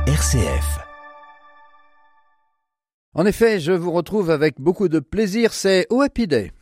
RCF. En effet, je vous retrouve avec beaucoup de plaisir, c'est Oh Happy Day.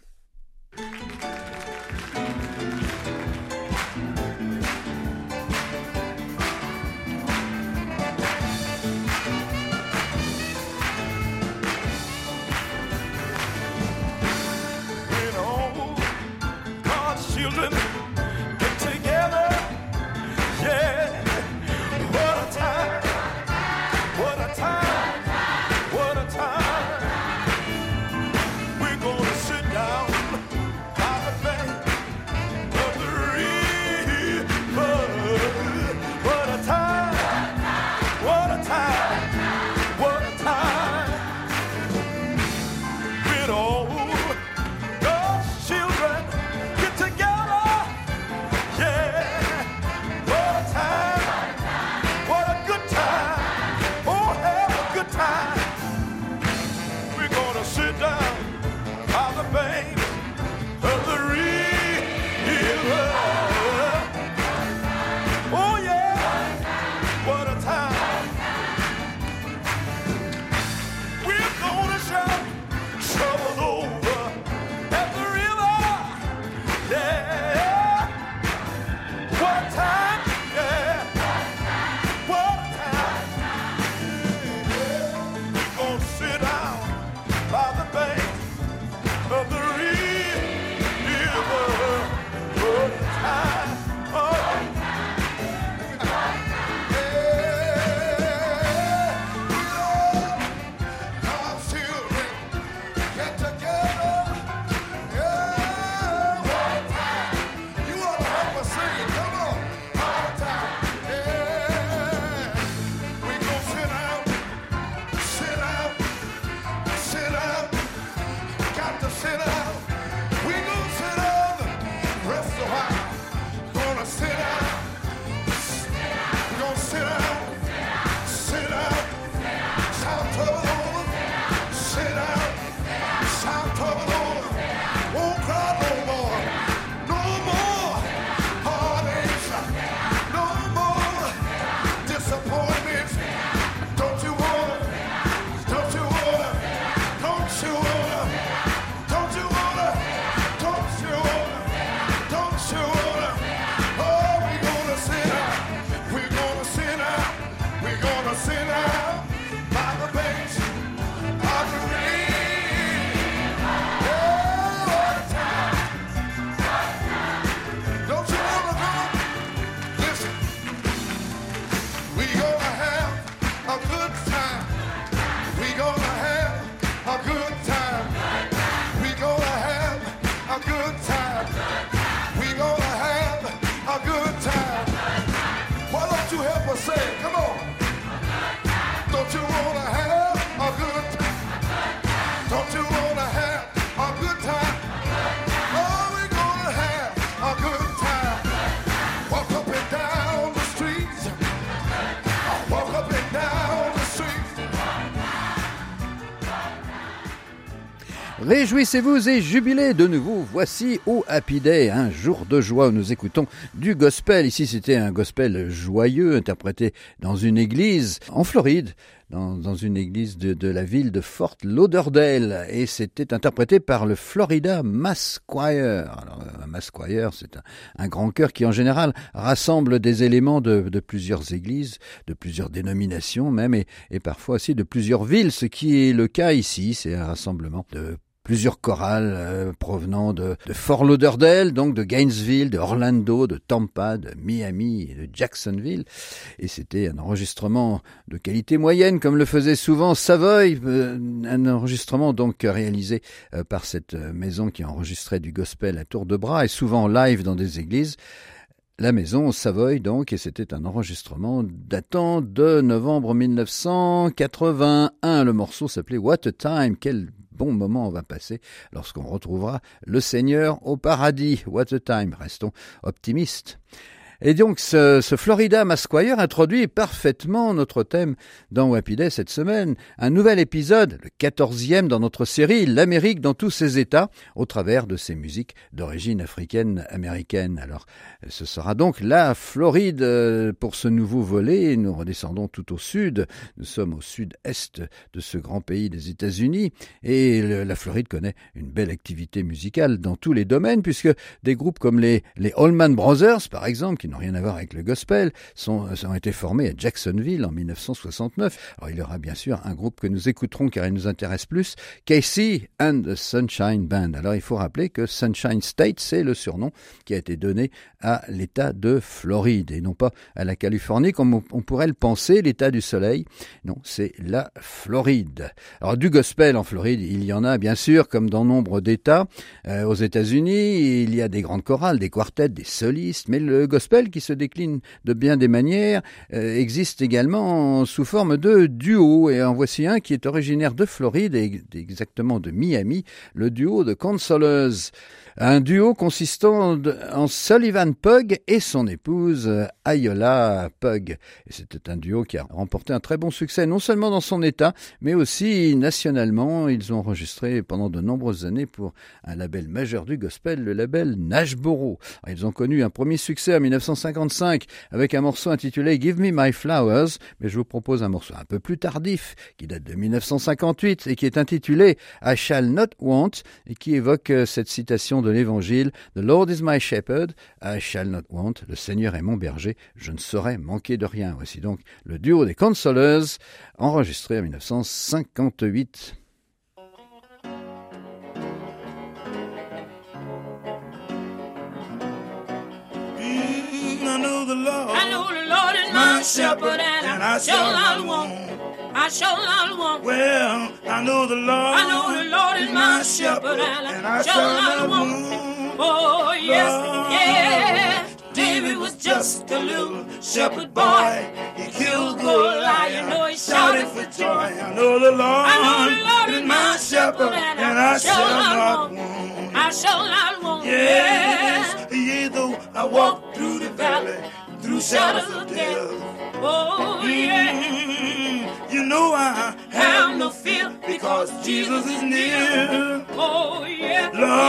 Réjouissez-vous et jubilez de nouveau. Voici Oh Happy Day, un jour de joie où nous écoutons du gospel. Ici, c'était un gospel joyeux interprété dans une église en Floride, dans une église de la ville de Fort Lauderdale. Et c'était interprété par le Florida Mass Choir. Alors, un Mass Choir, c'est un grand chœur qui, en général, rassemble des éléments de plusieurs églises, de plusieurs dénominations même, et parfois aussi de plusieurs villes, ce qui est le cas ici. C'est un rassemblement de plusieurs chorales provenant de Fort Lauderdale, donc de Gainesville, de Orlando, de Tampa, de Miami et de Jacksonville. Et c'était un enregistrement de qualité moyenne, comme le faisait souvent Savoy, un enregistrement donc réalisé par cette maison qui enregistrait du gospel à tour de bras et souvent live dans des églises. La maison Savoy donc, et c'était un enregistrement datant de novembre 1981. Le morceau s'appelait What a Time, quel bon moment on va passer lorsqu'on retrouvera le Seigneur au paradis. What a time, restons optimistes. Et donc ce Florida Mass Choir introduit parfaitement notre thème dans Happy Day cette semaine. Un nouvel épisode, le 14e dans notre série, l'Amérique dans tous ses états, au travers de ses musiques d'origine africaine-américaine. Alors ce sera donc la Floride pour ce nouveau volet. Nous redescendons tout au sud. Nous sommes au sud-est de ce grand pays des États-Unis. Et la Floride connaît une belle activité musicale dans tous les domaines, puisque des groupes comme les Allman Brothers, par exemple, qui n'ont rien à voir avec le gospel, ont été formés à Jacksonville en 1969. Alors il y aura bien sûr un groupe que nous écouterons car il nous intéresse plus, Casey and the Sunshine Band. Alors il faut rappeler que Sunshine State, c'est le surnom qui a été donné à l'État de Floride et non pas à la Californie comme on pourrait le penser, l'État du soleil. Non, c'est la Floride. Alors du gospel en Floride, il y en a bien sûr comme dans nombre d'États. Aux États-Unis, il y a des grandes chorales, des quartets, des solistes, mais le gospel qui se décline de bien des manières existe également sous forme de duo, et en voici un qui est originaire de Floride et exactement de Miami, le duo de Consolers. Un duo consistant en Sullivan Pugh et son épouse Ayola Pugh. Et c'était un duo qui a remporté un très bon succès, non seulement dans son état, mais aussi nationalement. Ils ont enregistré pendant de nombreuses années pour un label majeur du gospel, le label Nashboro. Alors, ils ont connu un premier succès en 1955 avec un morceau intitulé Give Me My Flowers, mais je vous propose un morceau un peu plus tardif qui date de 1958 et qui est intitulé I Shall Not Want et qui évoque cette citation de l'Évangile, The Lord is my shepherd, I shall not want, le Seigneur est mon berger, je ne saurais manquer de rien. Voici donc le duo des Consolers, enregistré en 1958. I know the Lord is my shepherd, and I shall not want. I shall not want. Well, I know the Lord is my shepherd, and I shall not want. Oh, yes, yeah. David was just a little shepherd boy. He killed Goliath, you know, he shouted for joy. I know the Lord is my shepherd, and I shall not want. I shall not want. Yes, yea, though I walk through the valley, through shadows of death. Oh, yeah. You know I have no fear because Jesus is near. Oh, yeah.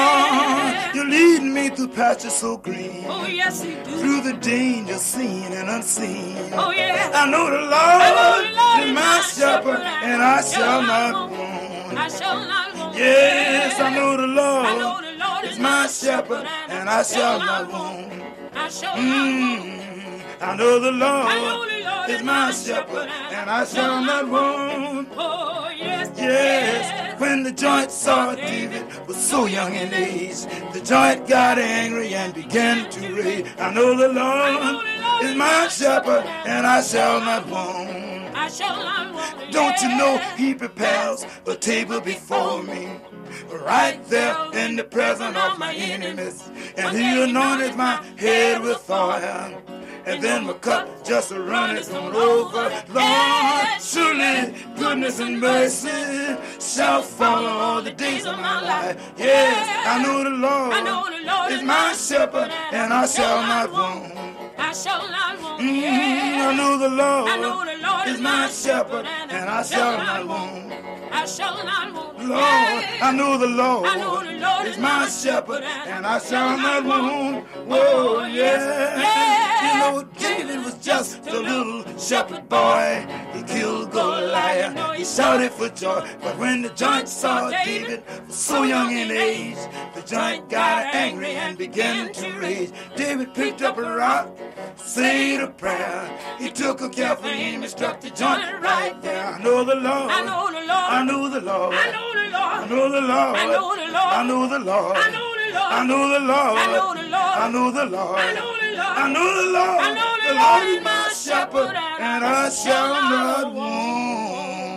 Lord, you lead me through pastures so green. Oh, yes, you do. Through the danger seen and unseen. Oh, yeah. I know the Lord is my shepherd, and I shall not want. I shall not want. Yes, I know the Lord is my shepherd, and I shall not want. I shall not want. I know the Lord is my shepherd, and I shall not want. Oh, yes, yes. When the giant saw David was so young in age, the giant got angry and began to rage. I know the Lord is my shepherd, and I shall not want. I shall not want. Don't you know he prepares a table before me, right there in the presence of my enemies, and he anointed my head with oil. And then my cup just runneth on over. Lord, surely goodness and mercy shall follow all the days of my life. Yes, I know the Lord is my shepherd, and I shall not want. I shall not want. I know the Lord is my shepherd, and I shall not want. I shall not want. Lord, I know the Lord is my shepherd, and I shall not want. Oh, yeah. You know, David was just a little shepherd boy. He killed Goliath, he shouted for joy. But when the giant saw David was so young in age, the giant got angry and began to rage. David picked up a rock, said a prayer. He took a careful aim and struck the giant right there. I know the Lord, I know the Lord, I know the Lord, I know the Lord, I know the Lord, I know the Lord, I know the Lord, I know the Lord, I know the Lord, I know the Lord, I know the Lord, I know the Lord, I know the Lord, I know the Lord is my shepherd, and I shall not want.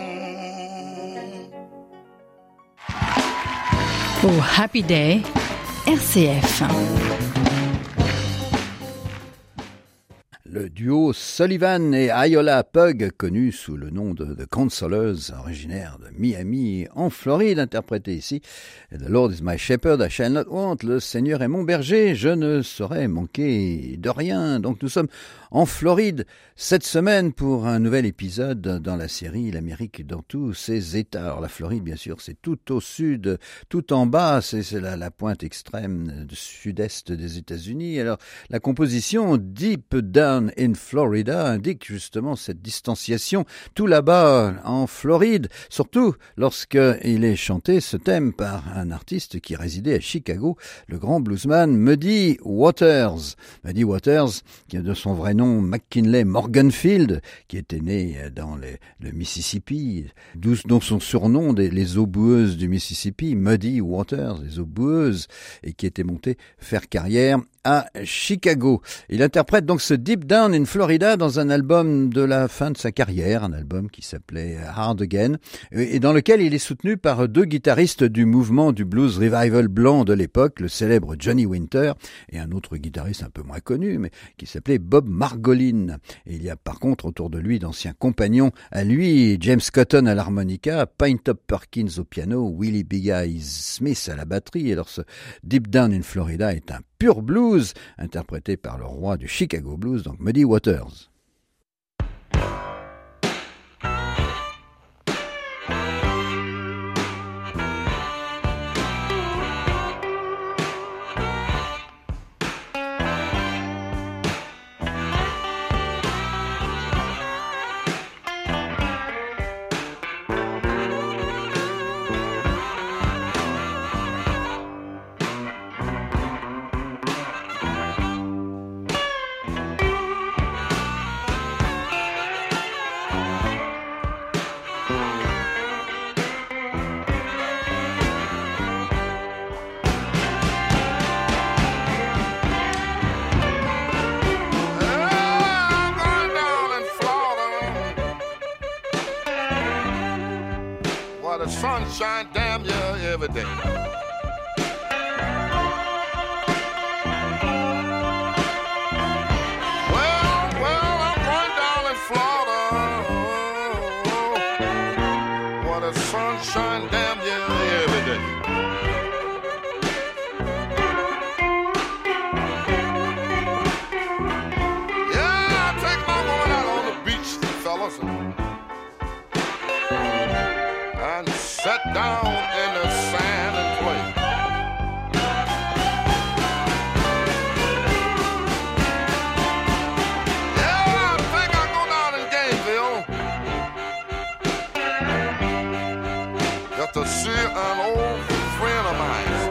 Au Happy Day, RCF. Le duo Sullivan et Iola Pug, connus sous le nom de The Consolers, originaires de Miami, en Floride, interprété ici. The Lord is my shepherd, I shall not want. Le Seigneur est mon berger, je ne saurais manquer de rien. Donc nous sommes en Floride cette semaine pour un nouvel épisode dans la série L'Amérique dans tous ses États. Alors la Floride, bien sûr, c'est tout au sud, tout en bas, c'est la pointe extrême du sud-est des États-Unis. Alors la composition Deep Down in Florida indique justement cette distanciation tout là-bas en Floride, surtout lorsqu'il est chanté ce thème par un artiste qui résidait à Chicago, le grand bluesman Muddy Waters. Muddy Waters, qui a de son vrai nom McKinley Morganfield, qui était né dans le Mississippi, dont son surnom les eaux boueuses du Mississippi, Muddy Waters, les eaux boueuses, et qui était monté faire carrière à Chicago. Il interprète donc ce Deep Down in Florida dans un album de la fin de sa carrière, un album qui s'appelait Hard Again, et dans lequel il est soutenu par deux guitaristes du mouvement du blues revival blanc de l'époque, le célèbre Johnny Winter, et un autre guitariste un peu moins connu, mais qui s'appelait Bob Margolin. Et il y a par contre autour de lui d'anciens compagnons à lui, James Cotton à l'harmonica, Pine Top Perkins au piano, Willie Big Eyes Smith à la batterie. Alors ce Deep Down in Florida est un pur blues, interprété par le roi du Chicago Blues, donc Muddy Waters. Sunshine damn yeah every day. Well, I'm going down in Florida. What a sunshine damn yeah every day. Yeah, I take my woman out on the beach, fellas, and sit down in the sand and play. Yeah, I think I'll go down in Gainesville just to see an old friend of mine.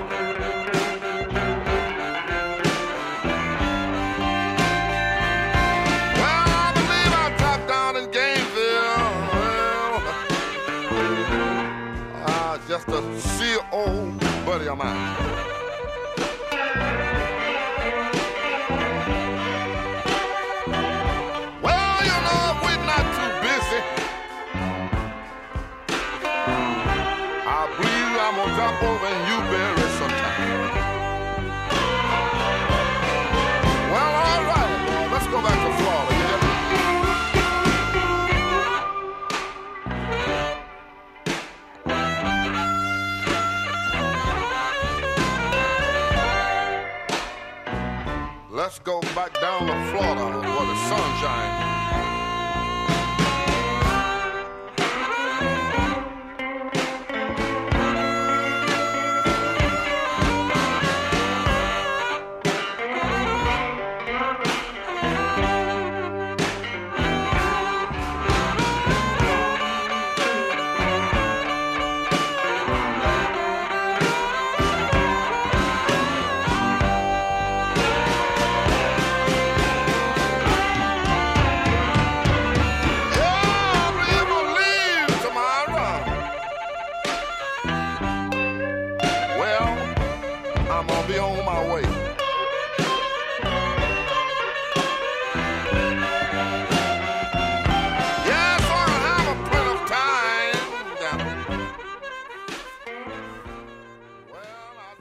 Well, I believe I'll drop down in Gainesville. Just to see an old buddy of mine. Well, you know, if we're not too busy, I believe I'm gonna drop over in Newberry sometime. Well, all right, let's go back to Florida. Let's go back down to Florida where the sun shines.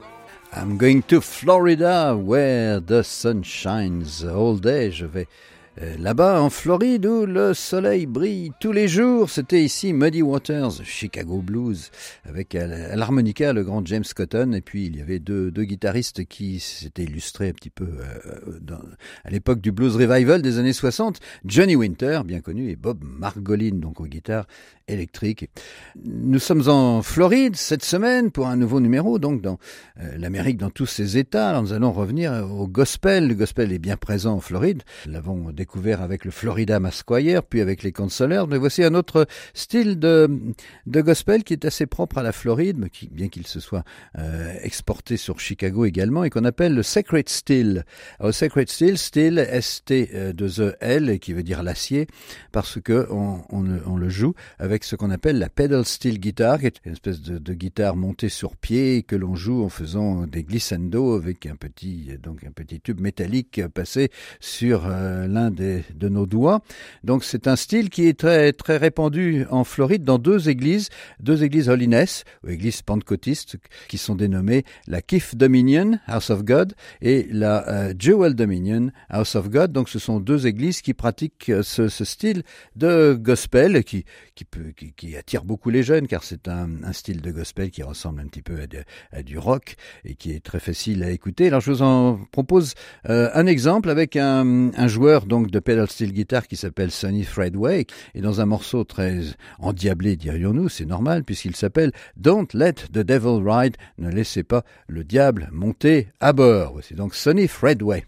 I'm going to Florida where the sun shines all day. Je vais là-bas en Floride où le soleil brille tous les jours. C'était ici Muddy Waters, Chicago Blues, avec à l'harmonica le grand James Cotton, et puis il y avait deux guitaristes qui s'étaient illustrés un petit peu à l'époque du blues revival des années 60, Johnny Winter, bien connu, et Bob Margolin, donc aux guitares électriques. Nous sommes en Floride cette semaine pour un nouveau numéro, donc dans l'Amérique dans tous ses états. Alors nous allons revenir au gospel. Le gospel est bien présent en Floride. Nous l'avons découvert avec le Florida Mass Choir, puis avec les Consolers. Mais voici un autre style de gospel qui est assez propre à la Floride, mais bien qu'il se soit exporté sur Chicago également, et qu'on appelle le Sacred Steel. Alors, Sacred Steel, Steel, S-T-2-E-L, qui veut dire l'acier, parce que on le joue avec ce qu'on appelle la pedal steel guitar, qui est une espèce de guitare montée sur pied que l'on joue en faisant des glissando avec un petit tube métallique passé sur l'un de nos doigts. Donc c'est un style qui est très très répandu en Floride dans deux églises Holiness ou églises pentecôtistes qui sont dénommées la Keith Dominion House of God et la Jewel Dominion House of God. Donc ce sont deux églises qui pratiquent ce style de gospel qui attire beaucoup les jeunes, car c'est un style de gospel qui ressemble un petit peu à du rock et qui est très facile à écouter. Alors je vous en propose un exemple avec un joueur donc de pedal steel guitar qui s'appelle Sonny Fredway, et dans un morceau très endiablé, dirions-nous, c'est normal puisqu'il s'appelle Don't Let the Devil Ride, ne laissez pas le diable monter à bord. C'est donc Sonny Fredway.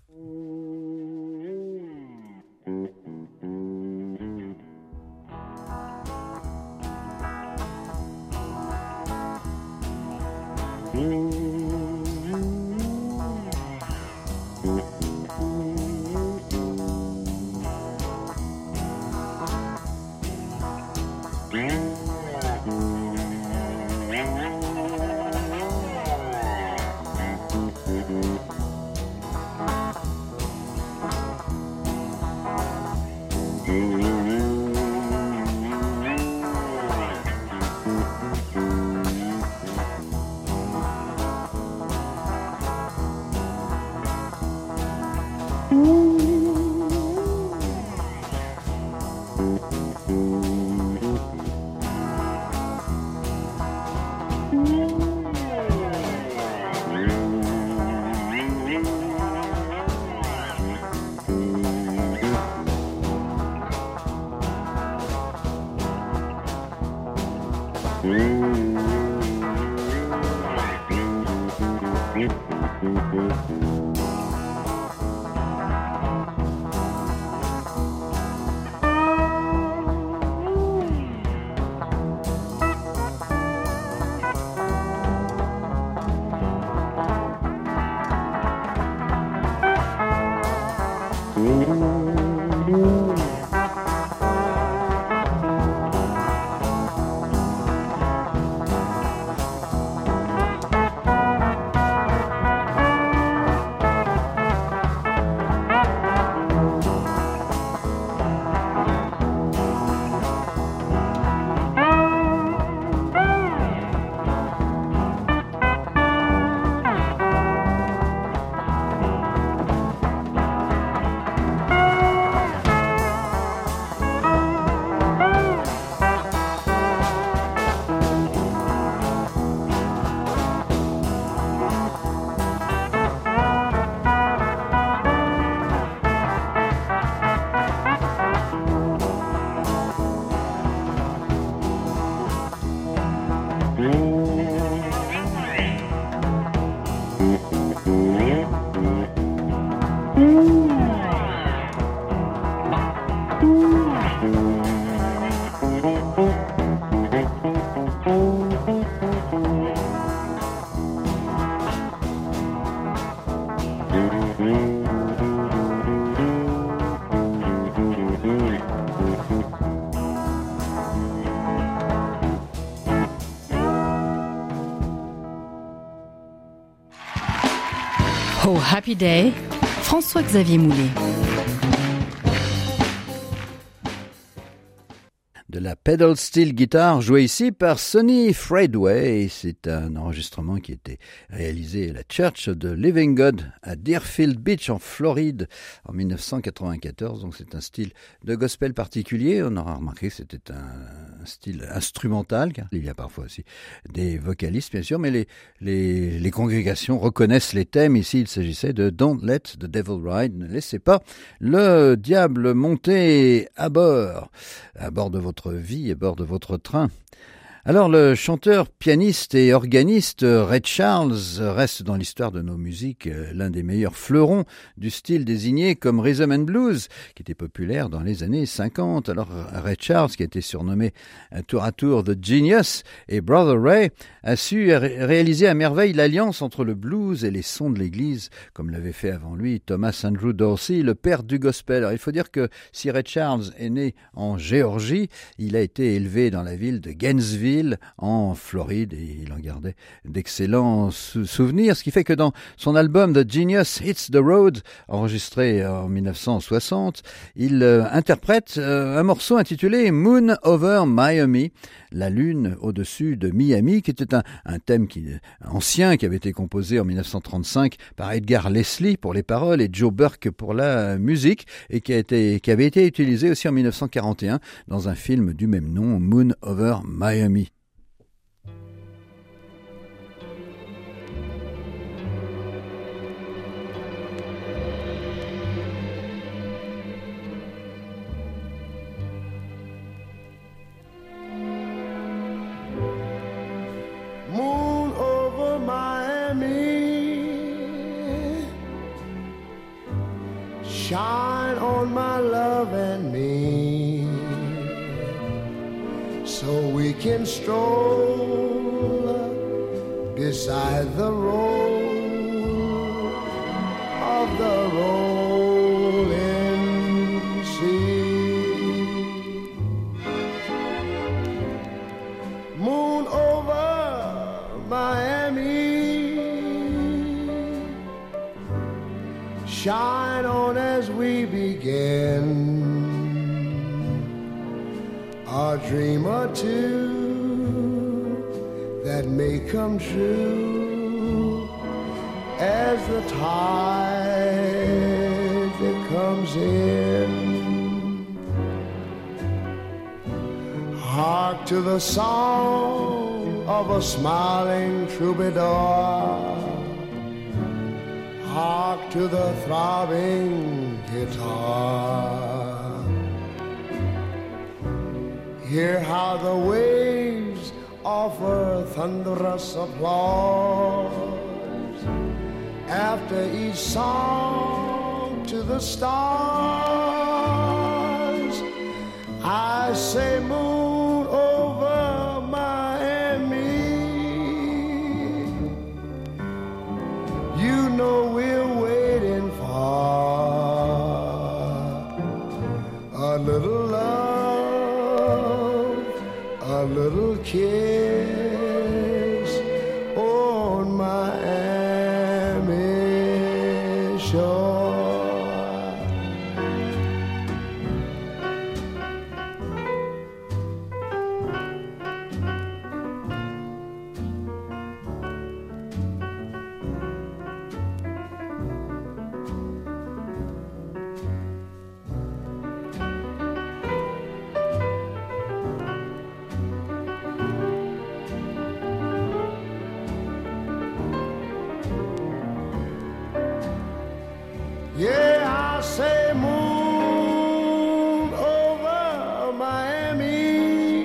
Oh Happy Day, François-Xavier Moulet. de la pedal steel guitar jouée ici par Sonny Freudway. C'est un enregistrement qui était réalisé à la Church of the Living God à Deerfield Beach en Floride en 1994. Donc c'est un style de gospel particulier. On aura remarqué que c'était un style instrumental, car il y a parfois aussi des vocalistes bien sûr, mais les congrégations reconnaissent les thèmes. Ici il s'agissait de Don't Let the Devil Ride, ne laissez pas le diable monter à bord de votre vie, à bord de votre train. Alors le chanteur, pianiste et organiste Ray Charles reste dans l'histoire de nos musiques l'un des meilleurs fleurons du style désigné comme Rhythm and Blues, qui était populaire dans les années 50. Alors Ray Charles, qui a été surnommé tour à tour The Genius, et Brother Ray, a su réaliser à merveille l'alliance entre le blues et les sons de l'église, comme l'avait fait avant lui Thomas Andrew Dorsey, le père du gospel. Alors il faut dire que si Ray Charles est né en Géorgie, il a été élevé dans la ville de Gainesville en Floride et il en gardait d'excellents souvenirs, ce qui fait que dans son album The Genius Hits the Road, enregistré en 1960, il interprète un morceau intitulé Moon Over Miami, la lune au-dessus de Miami, qui était un thème ancien qui avait été composé en 1935 par Edgar Leslie pour les paroles et Joe Burke pour la musique et qui avait été utilisé aussi en 1941 dans un film du même nom, Moon Over Miami. Moon over Miami, shine on my love and me, so we can stroll beside the road of the rolling sea. Moon over Miami, shine on as we begin a dream or two that may come true as the tide that comes in. Hark to the song of a smiling troubadour, hark to the throbbing guitar. Hear how the waves offer thunderous applause after each song to the stars. I say moon over Miami, you know we're waiting for a little love, a little kiss on Miami shore. Yeah, I say moon over Miami,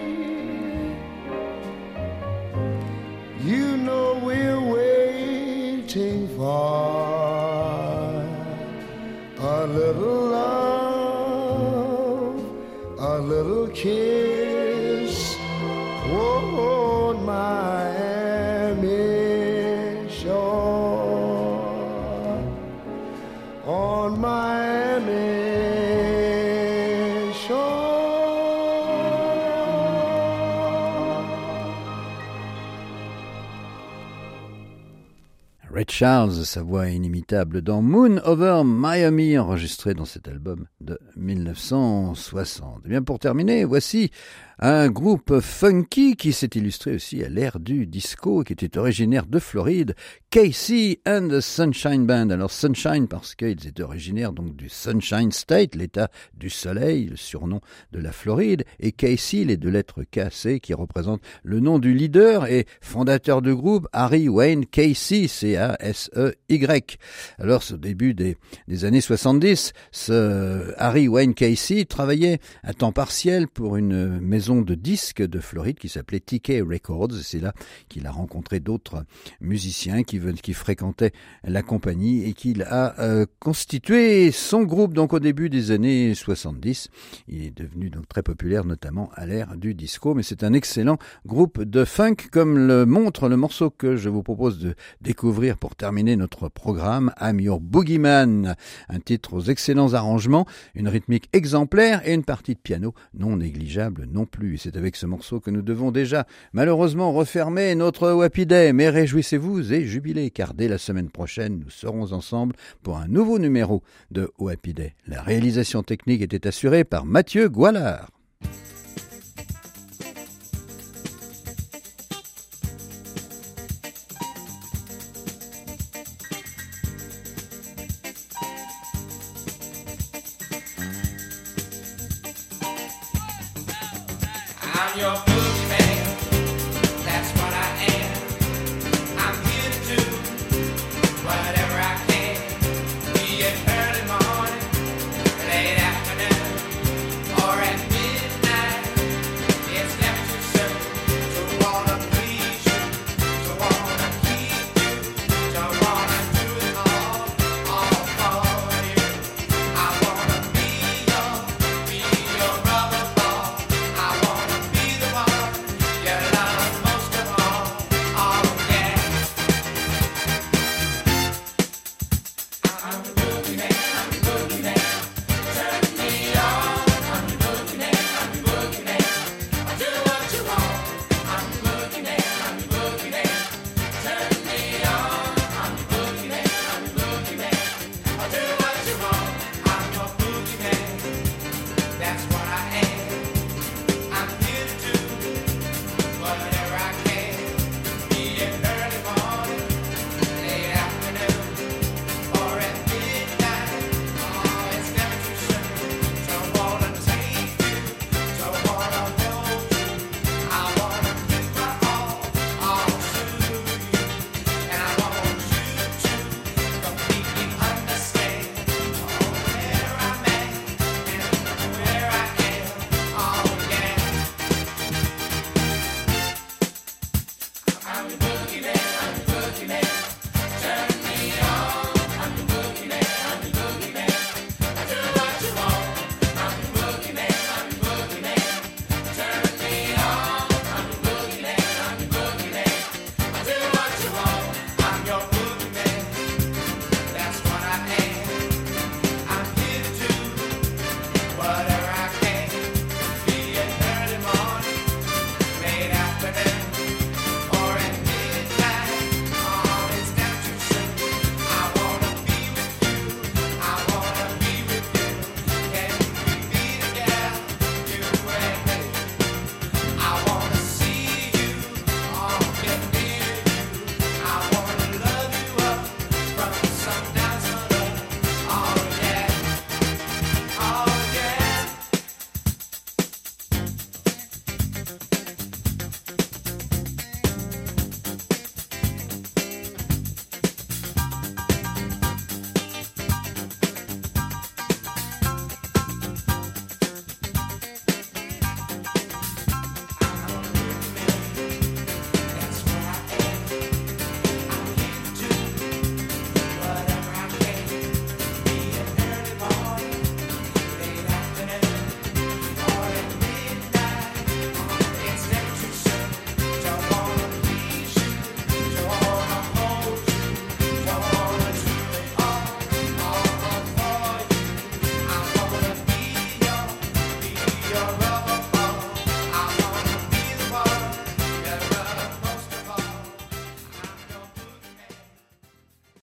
you know we're waiting for a little love, a little kiss on Miami shore, on Miami shore. Ray Charles, sa voix inimitable dans Moon Over Miami, enregistré dans cet album de 1960. Et bien pour terminer, voici Un groupe funky qui s'est illustré aussi à l'ère du disco, qui était originaire de Floride, KC and the Sunshine Band. Alors Sunshine parce qu'ils étaient originaires donc du Sunshine State, l'état du soleil, le surnom de la Floride, et KC, les deux lettres KC, qui représentent le nom du leader et fondateur du groupe, Harry Wayne Casey, C-A-S-E-Y. Alors, au début des années 70, ce Harry Wayne Casey travaillait à temps partiel pour une maison de disques de Floride qui s'appelait TK Records. C'est là qu'il a rencontré d'autres musiciens qui fréquentaient la compagnie et qu'il a constitué son groupe donc au début des années 70. Il est devenu donc très populaire, notamment à l'ère du disco, mais c'est un excellent groupe de funk, comme le montre le morceau que je vous propose de découvrir pour terminer notre programme, I'm Your Boogeyman, un titre aux excellents arrangements, une rythmique exemplaire et une partie de piano non négligeable non plus. Et c'est avec ce morceau que nous devons déjà malheureusement refermer notre Happy Day, mais réjouissez-vous et jubilez, car dès la semaine prochaine, nous serons ensemble pour un nouveau numéro de Happy Day. La réalisation technique était assurée par Mathieu Goualard. I'm your